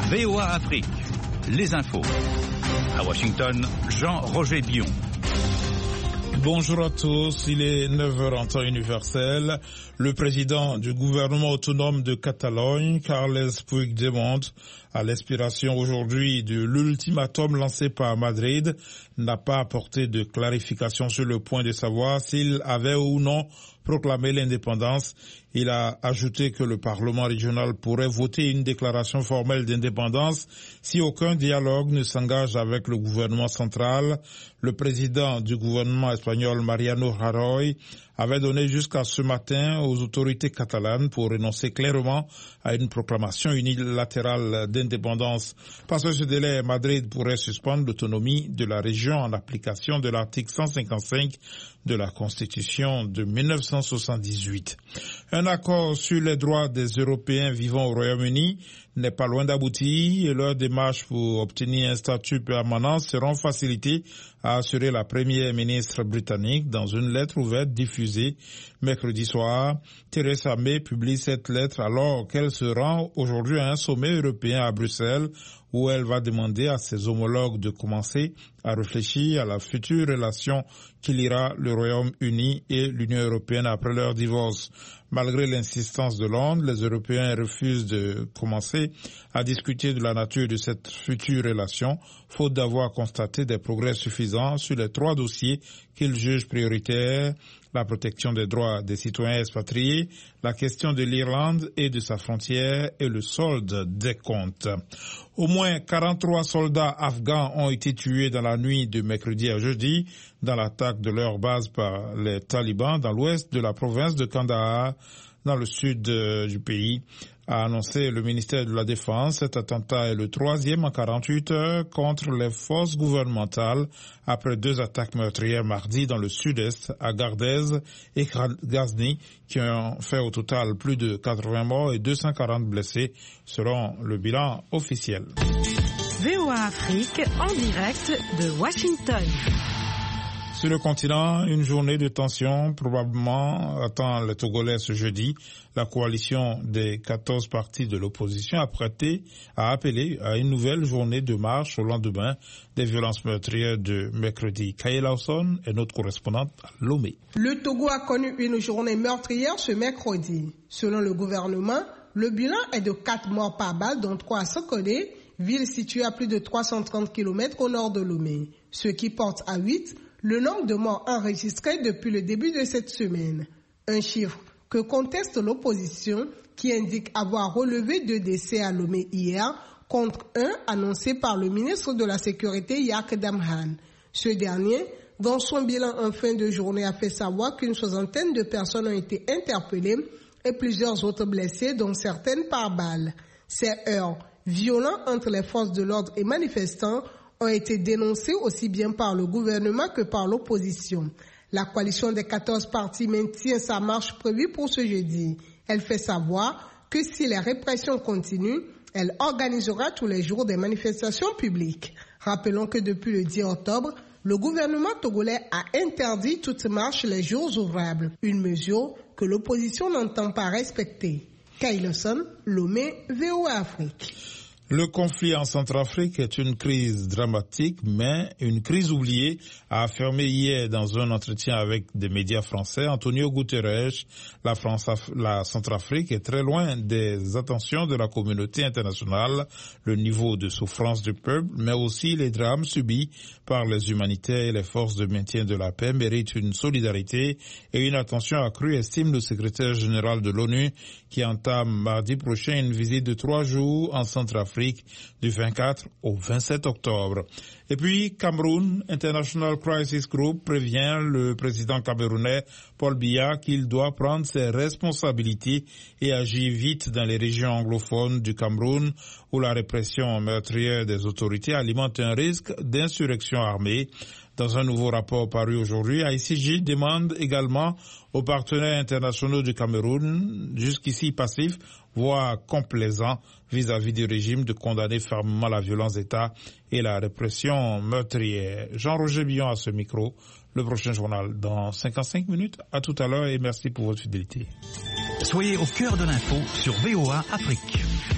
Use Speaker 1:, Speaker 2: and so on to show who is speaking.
Speaker 1: VOA Afrique, les infos. À Washington, Jean-Roger Bion.
Speaker 2: Bonjour à tous, il est 9h en temps universel. Le président du gouvernement autonome de Catalogne, Carles Puigdemont, à l'expiration aujourd'hui de l'ultimatum lancé par Madrid, n'a pas apporté de clarification sur le point de savoir s'il avait ou non proclamé l'indépendance. Il a ajouté que le Parlement régional pourrait voter une déclaration formelle d'indépendance si aucun dialogue ne s'engage avec le gouvernement central. Le président du gouvernement espagnol, Mariano Rajoy, avait donné jusqu'à ce matin aux autorités catalanes pour énoncer clairement à une proclamation unilatérale d'indépendance. Passé ce délai, Madrid pourrait suspendre l'autonomie de la région en application de l'article 155 de la Constitution de 1978. Un accord sur les droits des Européens vivant au Royaume-Uni n'est pas loin d'aboutir et leurs démarches pour obtenir un statut permanent seront facilitées, a assuré la première ministre britannique dans une lettre ouverte diffusée mercredi soir. Theresa May publie cette lettre alors qu'elle se rend aujourd'hui à un sommet européen à Bruxelles où elle va demander à ses homologues de commencer à réfléchir à la future relation qui liera le Royaume-Uni et l'Union européenne après leur divorce. Malgré l'insistance de Londres, les Européens refusent de commencer à discuter de la nature de cette future relation, faute d'avoir constaté des progrès suffisants sur les 3 dossiers qu'ils jugent prioritaires: la protection des droits des citoyens expatriés, la question de l'Irlande et de sa frontière et le solde des comptes. Au moins 43 soldats afghans ont été tués dans la nuit de mercredi à jeudi dans l'attaque de leur base par les talibans dans l'ouest de la province de Kandahar, dans le sud du pays, a annoncé le ministère de la Défense. Cet attentat est le 3e en 48 heures contre les forces gouvernementales après 2 attaques meurtrières mardi dans le sud-est, à Gardez et Ghazni, qui ont fait au total plus de 80 morts et 240 blessés, selon le bilan officiel.
Speaker 3: VOA Afrique, en direct de Washington.
Speaker 2: Sur le continent, une journée de tension probablement attend les Togolais ce jeudi. La coalition des 14 partis de l'opposition a appelé à une nouvelle journée de marche au lendemain des violences meurtrières de mercredi. Kaye Lawson est notre correspondante à Lomé.
Speaker 4: Le Togo a connu une journée meurtrière ce mercredi. Selon le gouvernement, le bilan est de 4 morts par balle, dont 3 à Sokodé, ville située à plus de 330 km au nord de Lomé, ce qui porte à 8 le nombre de morts enregistrés depuis le début de cette semaine. Un chiffre que conteste l'opposition qui indique avoir relevé 2 décès à Lomé hier contre 1 annoncé par le ministre de la Sécurité Yak Damhan. Ce dernier, dans son bilan en fin de journée, a fait savoir qu'une 60aine de personnes ont été interpellées et plusieurs autres blessées, dont certaines par balle. Ces heurts violents entre les forces de l'ordre et manifestants ont été dénoncés aussi bien par le gouvernement que par l'opposition. La coalition des 14 partis maintient sa marche prévue pour ce jeudi. Elle fait savoir que si les répressions continuent, elle organisera tous les jours des manifestations publiques. Rappelons que depuis le 10 octobre, le gouvernement togolais a interdit toute marche les jours ouvrables, une mesure que l'opposition n'entend pas respecter. Kaye Lawson, Lomé, VOA Afrique.
Speaker 2: Le conflit en Centrafrique est une crise dramatique, mais une crise oubliée, a affirmé hier dans un entretien avec des médias français Antonio Guterres. La Centrafrique est très loin des attentions de la communauté internationale. Le niveau de souffrance du peuple, mais aussi les drames subis par les humanitaires et les forces de maintien de la paix méritent une solidarité et une attention accrue, estime le secrétaire général de l'ONU, qui entame mardi prochain une visite de 3 jours en Centrafrique du 24 au 27 octobre. Et puis, Cameroun International Crisis Group prévient le président camerounais Paul Biya qu'il doit prendre ses responsabilités et agir vite dans les régions anglophones du Cameroun où la répression meurtrière des autorités alimente un risque d'insurrection armée. Dans un nouveau rapport paru aujourd'hui, ICJ demande également aux partenaires internationaux du Cameroun, jusqu'ici passifs, voire complaisants vis-à-vis du régime, de condamner fermement la violence d'État et la répression meurtrière. Jean-Roger Bion à ce micro. Le prochain journal dans 55 minutes. À tout à l'heure et merci pour votre fidélité.
Speaker 1: Soyez au cœur de l'info sur VOA Afrique.